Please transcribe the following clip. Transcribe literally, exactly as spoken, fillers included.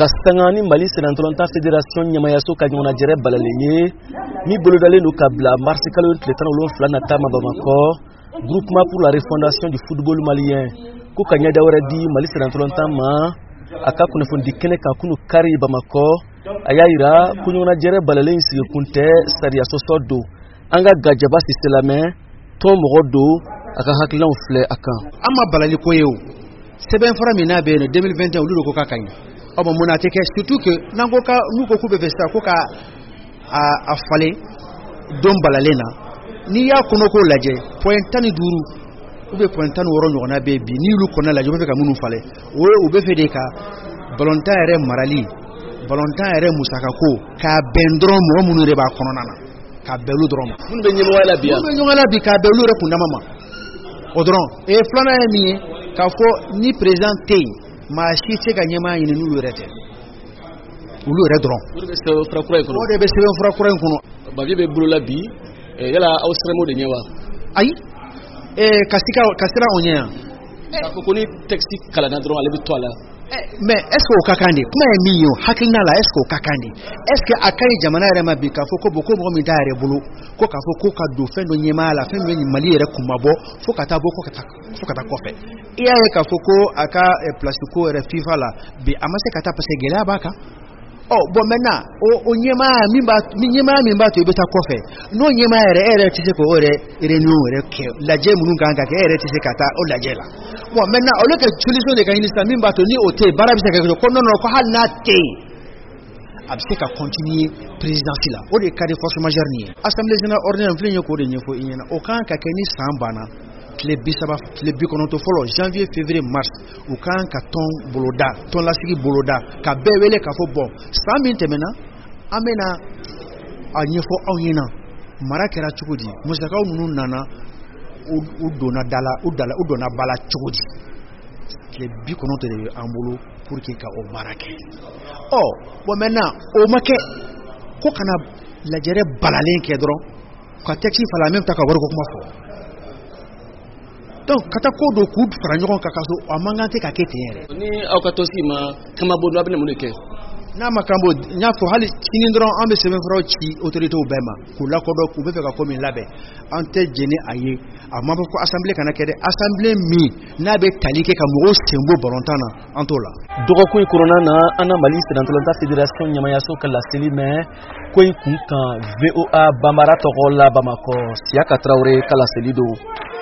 Kastangani Mali Sénatolanta Fédération Nyamayaso Kanyona Jere Balalenye mi bolodale no kabla marsikalo tletana lo flana tama Bamako groupement pour la refondation du football malien ko kanyada waradi Mali Sénatolanta ma aka kuna fondi kene ka kunu kari Bamako ayaira kunyona Jere Balalenye sikunte saria sosodo anga gajaba siselame tom rodo aka haklan fle aka amma balali koyo seben fara mina be no deux mille vingt et un lu ko kakany omo mona teke surtout que nango ka nuko kube vesta ko ka a afale dom balalena ni ya kono ko laje point tani duru ube point tani woro nyona be bi ni lu kona laje be ka munu fale o ube fede ka volontaire ere marali volontaire ere musaka ko ka bendro mo munu re ba kono nana ka belu drom mun be nyimo wala biya mun be nyimo wala bi ka belu re kunda mama odron e flana mi ka fo ni présenté ma shi se ga nyema yin nulu rete ulu re dron be se fra kura ko de be se fra kura ko ba be bulola bi e yala awsre mo de nyewa ay e kasika kasira onya ko ko ni taxi kala na dron ale bi tola mais est-ce que kakande kuma e miyo hakina la est-ce que kakande est-ce que akai jamana re ma bi ka fo ko boko mo mi dare bulu ko ka fo ko ka do fe no nyema la fe no ni mali re kumabo fo ka ta boko ka ta fo ka ta ko fe iya e ka fo ko aka e plastiko re FIFA la bi amase ka ta pase gele abaka oh bon maintenant o nyema mi ba mi nyema mi ba to be ta ko fe no nyema re ere tise ko ore ere no re ke la je munu ganga ke ere tise kata o la je la bon maintenant au lieu que solution de gagner ça mi ba to ni ote barabi se ka ko non non ko hal na te abse ka continuer présidence là o de cas de force majeure ni assemblée générale ordinaire flinye ko de nyefo inyana o kan ka keni sambana le bisaba le bikonoto folo janvier février mars o kan ka ton boloda ton lasigi boloda ka bewele ka fo bon cent mille temena amena a nyefo awina marakera chukudi musaka nunu nana u dona dala u dala u dona bala chukudi le bikonoto de ambolo pour que ka o barake oh bon maintenant o make ko kana la jere balalen ke dron ka taxi fala même ta ka wor ko kuma fo donc kata ko do kud fra nyon ka kaso amangante ka ketere ni awkato sima kama bodo abne muneke na makambo nya fo hali kinindron ambe seven fro chi autorité au bema ko la ko do ko be ka komi labe ante jeni aye amma ko assemblée kana kede assemblée mi na be talike ka mo sembo bolontana antola dogo ko corona na ana Mali Sénatolanta Fédération Nyamayaso kala selime ko kunkan V O A Bambara Togola Bamako Siaka Traoré kala selido